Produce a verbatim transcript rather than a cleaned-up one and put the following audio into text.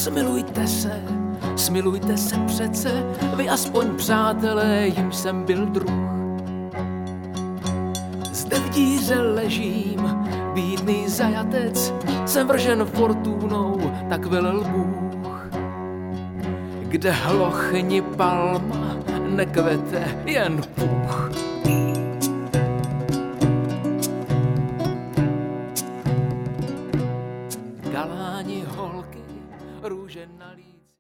Smilujte se, smilujte se přece, vy aspoň přátelé, jim jsem byl druh. Zde v díře ležím, bídný zajatec, jsem vržen fortunou, tak velel Bůh. Kde hlochni palma nekvete, jen půh.